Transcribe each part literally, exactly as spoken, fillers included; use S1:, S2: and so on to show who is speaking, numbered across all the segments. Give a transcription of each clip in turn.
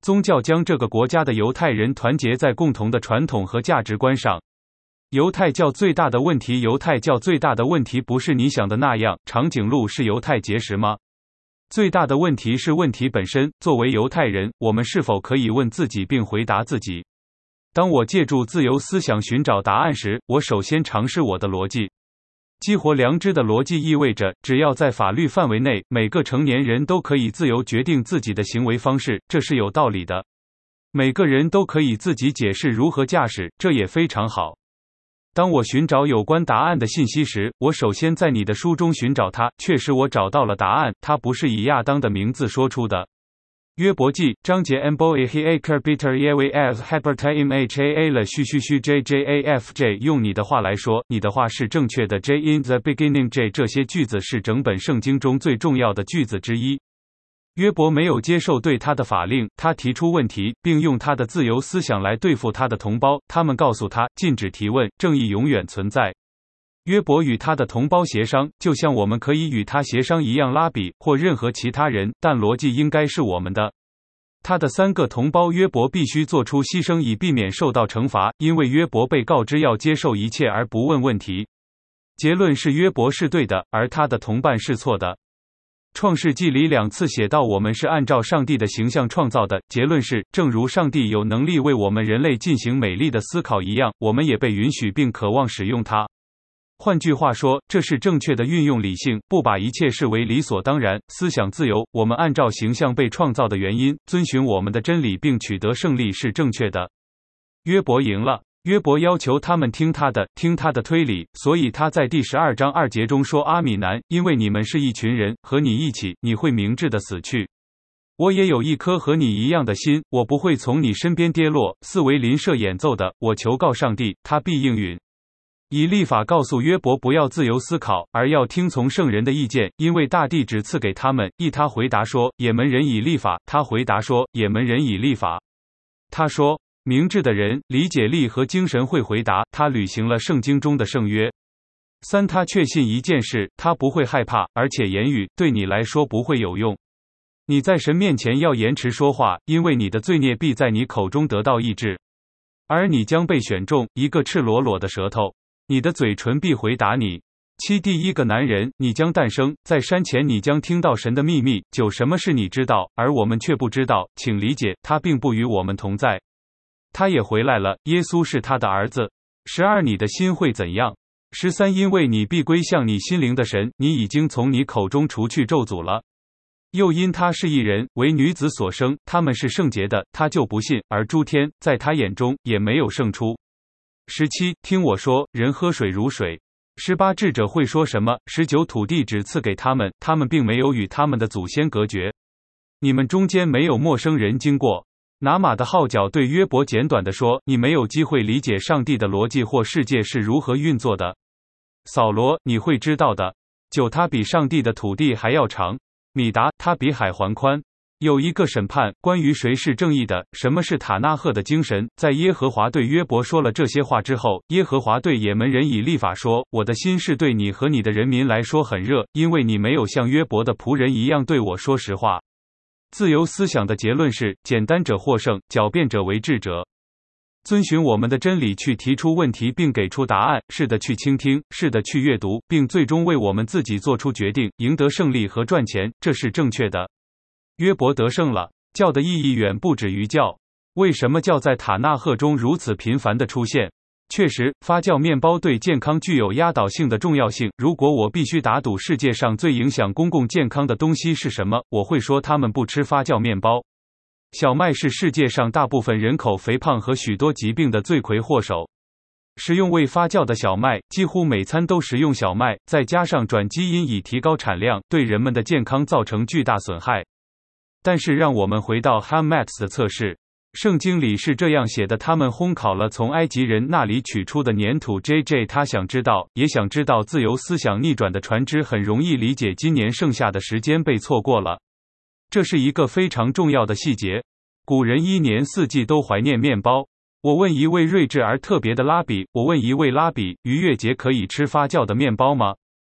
S1: 宗教将这个国家的犹太人团结在共同的传统和价值观上。犹太教最大的问题，犹太教最大的问题不是你想的那样，长颈鹿是犹太节食吗？最大的问题是问题本身。作为犹太人，我们是否可以问自己并回答自己？当我借助自由思想寻找答案时，我首先尝试我的逻辑。激活良知的逻辑意味着，只要在法律范围内，每个成年人都可以自由决定自己的行为方式，这是有道理的。每个人都可以自己解释如何驾驶，这也非常好。当我寻找有关答案的信息时，我首先在你的书中寻找它。确实，我找到了答案，它不是以亚当的名字说出的。约伯记章节 M B O I H A K E R Peter Y V F Habertime H A A 了嘘嘘嘘 J J A F J 用你的话来说，你的话是正确的 J in the beginning J 这些句子是整本圣经中最重要的句子之一。约伯没有接受对他的法令，他提出问题，并用他的自由思想来对付他的同胞。他们告诉他，禁止提问，正义永远存在。约伯与他的同胞协商，就像我们可以与他协商一样，拉比或任何其他人，但逻辑应该是我们的。他的三个同胞约伯必须做出牺牲以避免受到惩罚，因为约伯被告知要接受一切而不问问题。结论是约伯是对的，而他的同伴是错的。创世纪里两次写到我们是按照上帝的形象创造的，结论是，正如上帝有能力为我们人类进行美丽的思考一样，我们也被允许并渴望使用它。换句话说，这是正确的运用理性，不把一切视为理所当然。思想自由，我们按照形象被创造的原因，遵循我们的真理并取得胜利是正确的。约伯赢了。约伯要求他们听他的，听他的推理，所以他在第十二章二节中说：阿米南，因为你们是一群人，和你一起，你会明智的死去。我也有一颗和你一样的心，我不会从你身边跌落。四维邻舍演奏的，我求告上帝，他必应允。以利法告诉约伯不要自由思考，而要听从圣人的意见，因为大地只赐给他们。一他回答说，也门人以利法，他回答说，也门人以利法。他说，明智的人，理解力和精神会回答，他履行了圣经中的圣约。三他确信一件事，他不会害怕，而且言语对你来说不会有用。你在神面前要延迟说话，因为你的罪孽必在你口中得到医治。而你将被选中，一个赤裸裸的舌头，你的嘴唇必回答你。七第一个男人，你将诞生，在山前你将听到神的秘密。九什么事你知道，而我们却不知道，请理解，他并不与我们同在。他也回来了，耶稣是他的儿子。十二你的心会怎样？十三因为你必归向你心灵的神，你已经从你口中除去咒诅了。又因他是一人，为女子所生，他们是圣洁的，他就不信，而诸天在他眼中也没有胜出。十七听我说，人喝水如水。十八智者会说什么？十九土地只赐给他们，他们并没有与他们的祖先隔绝。你们中间没有陌生人经过。拿马的号角对约伯简短地说，你没有机会理解上帝的逻辑或世界是如何运作的。扫罗，你会知道的。九他比上帝的土地还要长。米达，他比海还宽。有一个审判，关于谁是正义的，什么是塔纳赫的精神。在耶和华对约伯说了这些话之后，耶和华对也门人以利法说，我的心是对你和你的人民来说很热，因为你没有像约伯的仆人一样对我说实话。自由思想的结论是，简单者获胜，狡辩者为智者。遵循我们的真理去提出问题并给出答案，是的去倾听，是的去阅读，并最终为我们自己做出决定，赢得胜利和赚钱，这是正确的。约伯得胜了。教的意义远不止于教。为什么教在塔纳赫中如此频繁地出现？确实，发酵面包对健康具有压倒性的重要性。如果我必须打赌世界上最影响公共健康的东西是什么，我会说他们不吃发酵面包。小麦是世界上大部分人口肥胖和许多疾病的罪魁祸首。食用未发酵的小麦，几乎每餐都食用小麦，再加上转基因以提高产量，对人们的健康造成巨大损害。但是让我们回到 Hammats 的测试。圣经里是这样写的，他们烘烤了从埃及人那里取出的粘土。 J J 他想知道，也想知道自由思想逆转的船只很容易理解今年剩下的时间被错过了。这是一个非常重要的细节。古人一年四季都怀念面包。我问一位睿智而特别的拉比，我问一位拉比，逾越节可以吃发酵的面包吗？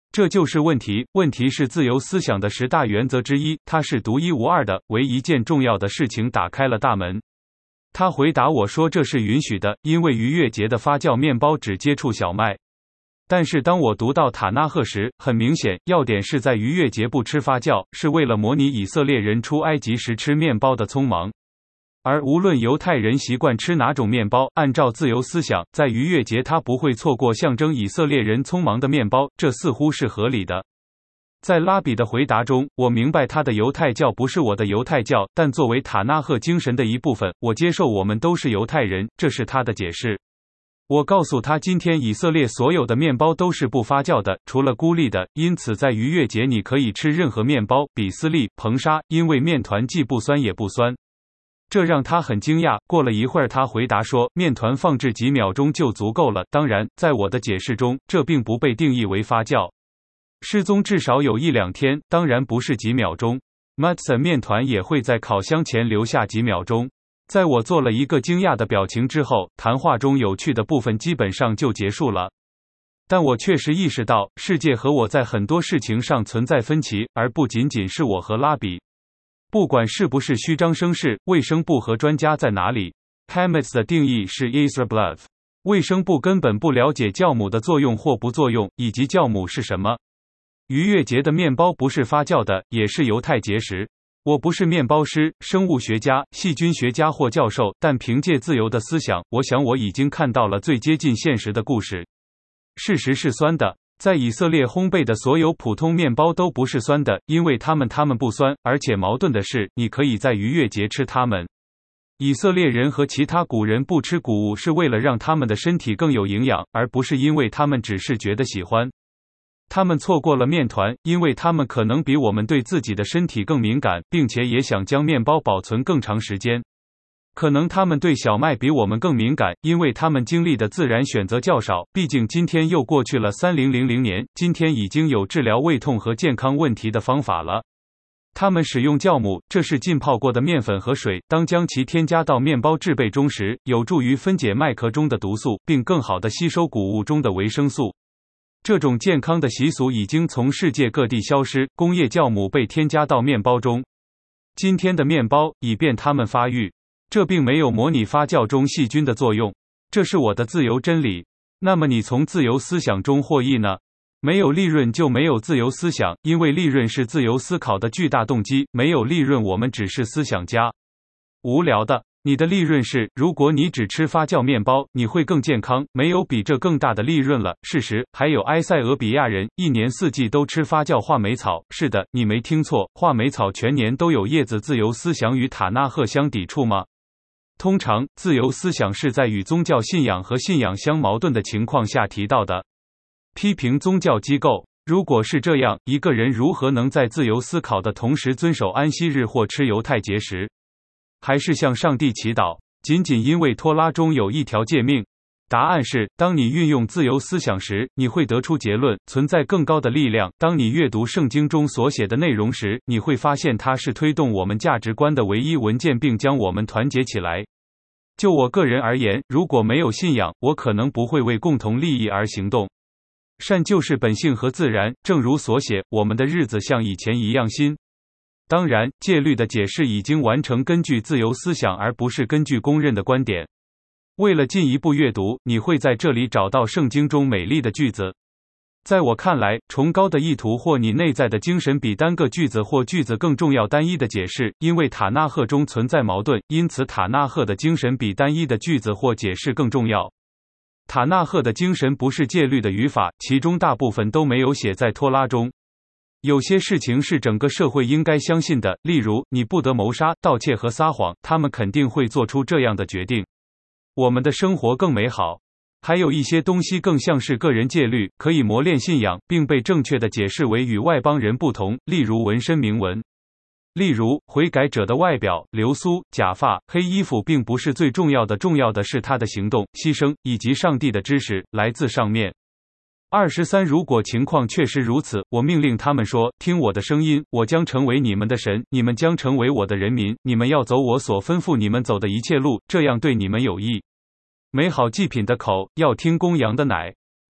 S1: 这就是问题，问题是自由思想的十大原则之一，它是独一无二的，为一件重要的事情打开了大门。他回答我说这是允许的，因为逾越节的发酵面包只接触小麦。但是当我读到塔纳赫时，很明显，要点是在逾越节不吃发酵，是为了模拟以色列人出埃及时吃面包的匆忙。而无论犹太人习惯吃哪种面包，按照自由思想，在逾越节他不会错过象征以色列人匆忙的面包，这似乎是合理的。在拉比的回答中，我明白他的犹太教不是我的犹太教，但作为塔纳赫精神的一部分，我接受我们都是犹太人，这是他的解释。我告诉他，今天以色列所有的面包都是不发酵的，除了孤立的，因此在逾越节你可以吃任何面包，比斯利、硼砂，因为面团既不酸也不酸。这让他很惊讶。过了一会儿，他回答说，面团放置几秒钟就足够了。当然，在我的解释中，这并不被定义为发酵。失踪至少有一两天，当然不是几秒钟。Matzah 面团也会在烤箱前留下几秒钟。在我做了一个惊讶的表情之后，谈话中有趣的部分基本上就结束了。但我确实意识到，世界和我在很多事情上存在分歧，而不仅仅是我和拉比。不管是不是虚张声势，卫生部和专家在哪里 ？Hametz 的定义是 Yisra Bluff。卫生部根本不了解酵母的作用或不作用，以及酵母是什么。逾越节的面包不是发酵的，也是犹太节食。我不是面包师、生物学家、细菌学家或教授，但凭借自由的思想，我想我已经看到了最接近现实的故事。事实是酸的，在以色列烘焙的所有普通面包都不是酸的，因为它们它们不酸，而且矛盾的是，你可以在逾越节吃它们。以色列人和其他古人不吃谷物是为了让他们的身体更有营养，而不是因为他们只是觉得喜欢。他们错过了面团，因为他们可能比我们对自己的身体更敏感，并且也想将面包保存更长时间。可能他们对小麦比我们更敏感，因为他们经历的自然选择较少，毕竟今天又过去了三零零零年，今天已经有治疗胃痛和健康问题的方法了。他们使用酵母，这是浸泡过的面粉和水，当将其添加到面包制备中时，有助于分解麦壳中的毒素，并更好地吸收谷物中的维生素。这种健康的习俗已经从世界各地消失，工业酵母被添加到面包中。今天的面包，以便它们发育。这并没有模拟发酵中细菌的作用。这是我的自由真理。那么你从自由思想中获益呢？没有利润就没有自由思想，因为利润是自由思考的巨大动机，没有利润我们只是思想家。无聊的。你的利润是，如果你只吃发酵面包，你会更健康，没有比这更大的利润了。事实，还有埃塞俄比亚人，一年四季都吃发酵话梅草。是的，你没听错，话梅草全年都有叶子。自由思想与塔纳赫相抵触吗？通常，自由思想是在与宗教信仰和信仰相矛盾的情况下提到的。批评宗教机构。如果是这样，一个人如何能在自由思考的同时遵守安息日或吃犹太节食？还是向上帝祈祷，仅仅因为托拉中有一条诫命？答案是，当你运用自由思想时，你会得出结论，存在更高的力量。当你阅读圣经中所写的内容时，你会发现它是推动我们价值观的唯一文件，并将我们团结起来。就我个人而言，如果没有信仰，我可能不会为共同利益而行动。善就是本性和自然，正如所写，我们的日子像以前一样新。当然，戒律的解释已经完成根据自由思想而不是根据公认的观点。为了进一步阅读，你会在这里找到圣经中美丽的句子。在我看来，崇高的意图或你内在的精神比单个句子或句子更重要。单一的解释，因为塔纳赫中存在矛盾，因此塔纳赫的精神比单一的句子或解释更重要。塔纳赫的精神不是戒律的语法，其中大部分都没有写在托拉中。有些事情是整个社会应该相信的，例如，你不得谋杀、盗窃和撒谎，他们肯定会做出这样的决定。我们的生活更美好。还有一些东西更像是个人戒律，可以磨练信仰，并被正确的解释为与外邦人不同，例如纹身铭文。例如，悔改者的外表、流苏、假发、黑衣服并不是最重要的，重要的是他的行动、牺牲，以及上帝的知识，来自上面。二十三如果情况确实如此，我命令他们说，听我的声音，我将成为你们的神，你们将成为我的人民，你们要走我所吩咐你们走的一切路，这样对你们有益。美好祭品的口，要听公羊的奶。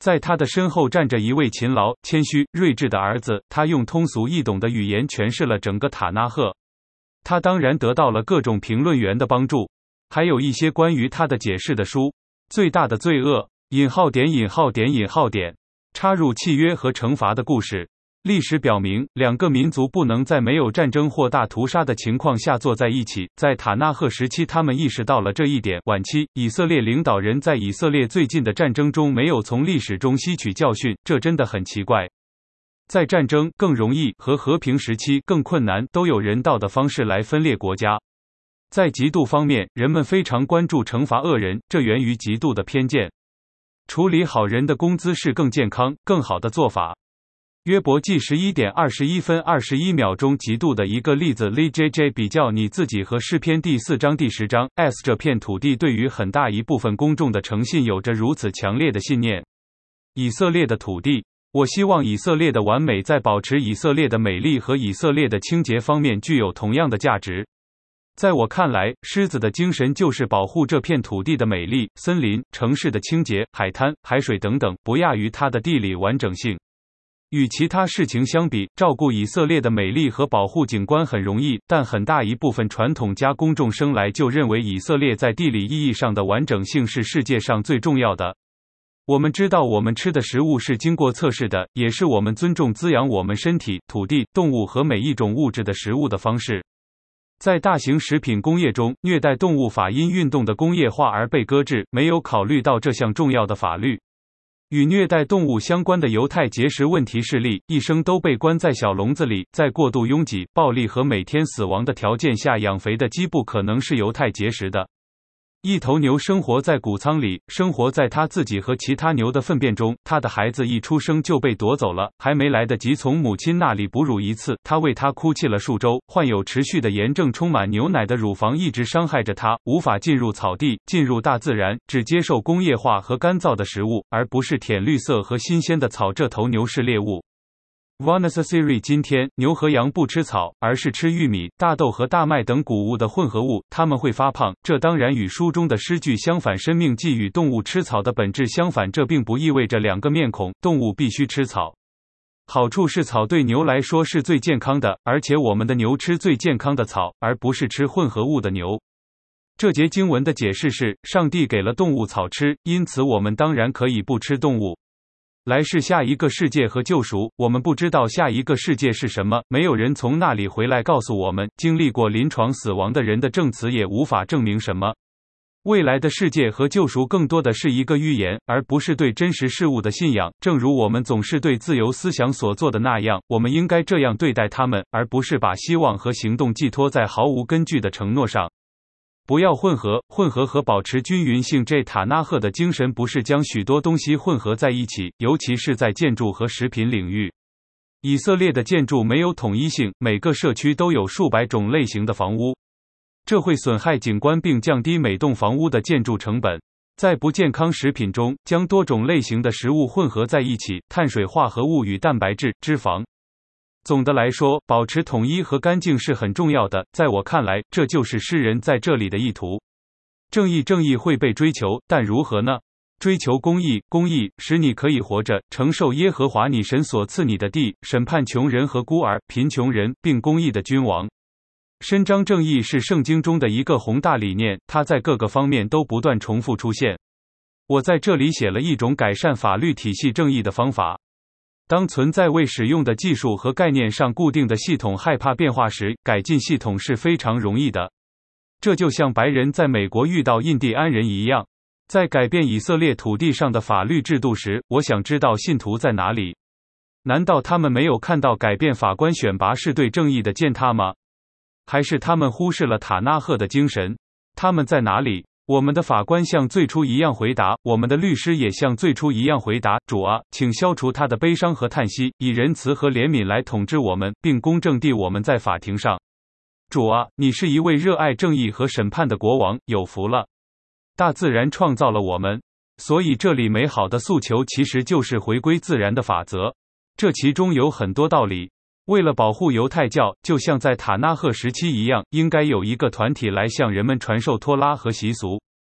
S1: 在他的身后站着一位勤劳、谦虚、睿智的儿子，他用通俗易懂的语言诠释了整个塔纳赫。他当然得到了各种评论员的帮助，还有一些关于他的解释的书。最大的罪恶，引号点引号点引号点，插入契约和惩罚的故事。历史表明，两个民族不能在没有战争或大屠杀的情况下坐在一起。在塔纳赫时期，他们意识到了这一点。晚期，以色列领导人在以色列最近的战争中没有从历史中吸取教训，这真的很奇怪。在战争更容易和和平时期更困难，都有人道的方式来分裂国家。在嫉妒方面，人们非常关注惩罚恶人，这源于嫉妒的偏见。处理好人的工资是更健康、更好的做法。约伯记十一点二十一分二十一秒中嫉妒的一个例子 Lee J J 比较你自己和诗篇第四章第十章 S 这片土地对于很大一部分公众的诚信有着如此强烈的信念。以色列的土地，我希望以色列的完美在保持以色列的美丽和以色列的清洁方面具有同样的价值。在我看来，狮子的精神就是保护这片土地的美丽、森林、城市的清洁、海滩、海水等等，不亚于它的地理完整性。与其他事情相比，照顾以色列的美丽和保护景观很容易，但很大一部分传统家公众生来就认为以色列在地理意义上的完整性是世界上最重要的。我们知道我们吃的食物是经过测试的，也是我们尊重滋养我们身体、土地、动物和每一种物质的食物的方式。在大型食品工业中，虐待动物法因运动的工业化而被搁置，没有考虑到这项重要的法律。与虐待动物相关的犹太节食问题事例，一生都被关在小笼子里，在过度拥挤、暴力和每天死亡的条件下养肥的鸡不可能是犹太节食的。一头牛生活在谷仓里，生活在它自己和其他牛的粪便中，它的孩子一出生就被夺走了，还没来得及从母亲那里哺乳一次，它为它哭泣了数周。患有持续的炎症，充满牛奶的乳房一直伤害着它，无法进入草地，进入大自然，只接受工业化和干燥的食物，而不是舔绿色和新鲜的草。这头牛是猎物。Vanessa 今天，牛和羊不吃草，而是吃玉米、大豆和大麦等谷物的混合物，它们会发胖。这当然与书中的诗句相反，生命既与动物吃草的本质相反，这并不意味着两个面孔，动物必须吃草。好处是草对牛来说是最健康的，而且我们的牛吃最健康的草，而不是吃混合物的牛。这节经文的解释是，上帝给了动物草吃，因此我们当然可以不吃动物。来世下一个世界和救赎，我们不知道下一个世界是什么，没有人从那里回来告诉我们，经历过临床死亡的人的证词也无法证明什么。未来的世界和救赎更多的是一个预言，而不是对真实事物的信仰。正如我们总是对自由思想所做的那样，我们应该这样对待他们，而不是把希望和行动寄托在毫无根据的承诺上。不要混合，混合和保持均匀性。这塔纳赫的精神不是将许多东西混合在一起，尤其是在建筑和食品领域。以色列的建筑没有统一性，每个社区都有数百种类型的房屋，这会损害景观并降低每栋房屋的建筑成本。在不健康食品中，将多种类型的食物混合在一起，碳水化合物与蛋白质、脂肪。总的来说，保持统一和干净是很重要的。在我看来，这就是诗人在这里的意图。正义，正义会被追求，但如何呢？追求公义，公义使你可以活着，承受耶和华你神所赐你的地，审判穷人和孤儿、贫穷人，并公义的君王。伸张正义是圣经中的一个宏大理念，它在各个方面都不断重复出现。我在这里写了一种改善法律体系正义的方法。当存在未使用的技术和概念上固定的系统害怕变化时，改进系统是非常容易的。这就像白人在美国遇到印第安人一样。在改变以色列土地上的法律制度时，我想知道信徒在哪里？难道他们没有看到改变法官选拔是对正义的践踏吗？还是他们忽视了塔纳赫的精神？他们在哪里？我们的法官像最初一样回答，我们的律师也像最初一样回答，主啊，请消除他的悲伤和叹息，以仁慈和怜悯来统治我们，并公正地我们在法庭上。主啊，你是一位热爱正义和审判的国王，有福了。大自然创造了我们，所以这里美好的诉求其实就是回归自然的法则。这其中有很多道理。为了保护犹太教，就像在塔纳赫时期一样，应该有一个团体来向人们传授托拉和习俗。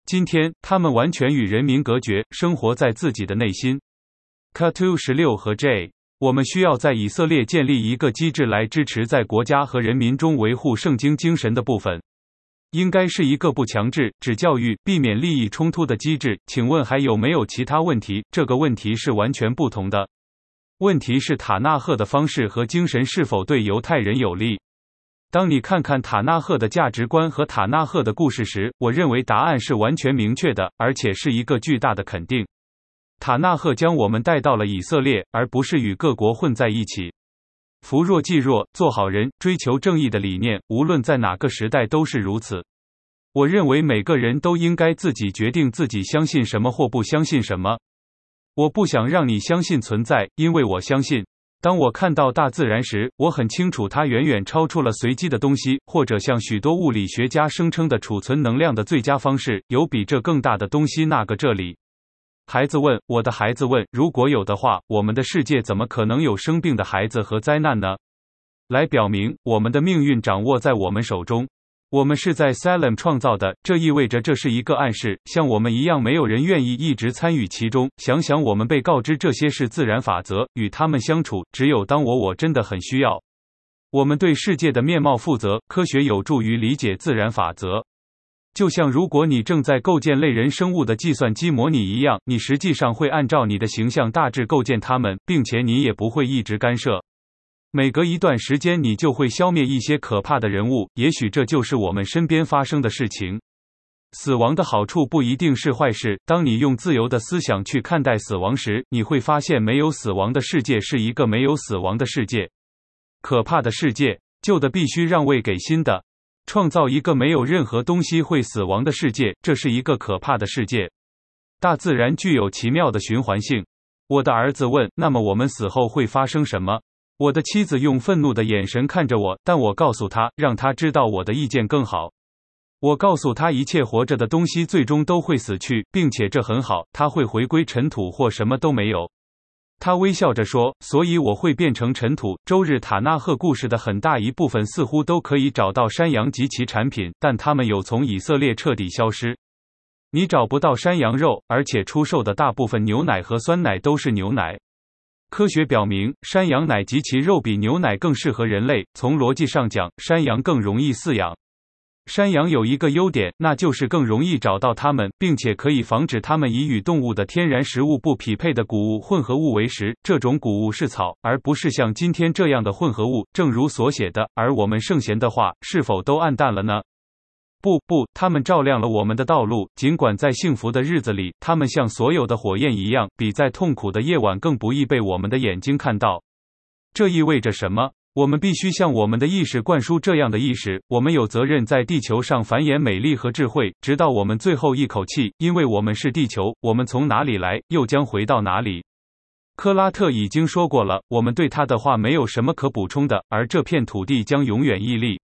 S1: 今天，他们完全与人民隔绝，生活在自己的内心。Cut to 十六和 J， 我们需要在以色列建立一个机制来支持在国家和人民中维护圣经精神的部分。应该是一个不强制、只教育、避免利益冲突的机制。请问还有没有其他问题？这个问题是完全不同的。问题是塔纳赫的方式和精神是否对犹太人有利？当你看看塔纳赫的价值观和塔纳赫的故事时，我认为答案是完全明确的，而且是一个巨大的肯定。塔纳赫将我们带到了以色列，而不是与各国混在一起。扶弱济弱，做好人，追求正义的理念，无论在哪个时代都是如此。我认为每个人都应该自己决定自己相信什么或不相信什么。我不想让你相信存在，因为我相信。当我看到大自然时，我很清楚它远远超出了随机的东西，或者像许多物理学家声称的储存能量的最佳方式，有比这更大的东西。那个这里。孩子问，我的孩子问，如果有的话，我们的世界怎么可能有生病的孩子和灾难呢？来表明，我们的命运掌握在我们手中。我们是在 Salem 创造的，这意味着这是一个暗示，像我们一样没有人愿意一直参与其中。想想我们被告知这些是自然法则，与他们相处，只有当我我真的很需要。我们对世界的面貌负责，科学有助于理解自然法则。就像如果你正在构建类人生物的计算机模拟一样，你实际上会按照你的形象大致构建它们，并且你也不会一直干涉。每隔一段时间你就会消灭一些可怕的人物，也许这就是我们身边发生的事情。死亡的好处不一定是坏事，当你用自由的思想去看待死亡时，你会发现没有死亡的世界是一个没有死亡的世界。可怕的世界，旧的必须让位给新的。创造一个没有任何东西会死亡的世界，这是一个可怕的世界。大自然具有奇妙的循环性。我的儿子问，那么我们死后会发生什么？我的妻子用愤怒的眼神看着我，但我告诉他，让他知道我的意见更好。我告诉他，一切活着的东西最终都会死去，并且这很好，他会回归尘土或什么都没有。他微笑着说，所以我会变成尘土。周日塔纳赫故事的很大一部分似乎都可以找到山羊及其产品，但它们有从以色列彻底消失。你找不到山羊肉，而且出售的大部分牛奶和酸奶都是牛奶。科学表明，山羊奶及其肉比牛奶更适合人类。从逻辑上讲，山羊更容易饲养。山羊有一个优点，那就是更容易找到它们，并且可以防止它们以与动物的天然食物不匹配的谷物混合物为食。这种谷物是草，而不是像今天这样的混合物，正如所写的。而我们圣贤的话，是否都暗淡了呢？不不，他们照亮了我们的道路，尽管在幸福的日子里，他们像所有的火焰一样，比在痛苦的夜晚更不易被我们的眼睛看到。这意味着什么？我们必须向我们的意识灌输这样的意识，我们有责任在地球上繁衍美丽和智慧，直到我们最后一口气，因为我们是地球，我们从哪里来，又将回到哪里。克拉特已经说过了，我们对他的话没有什么可补充的，而这片土地将永远屹立。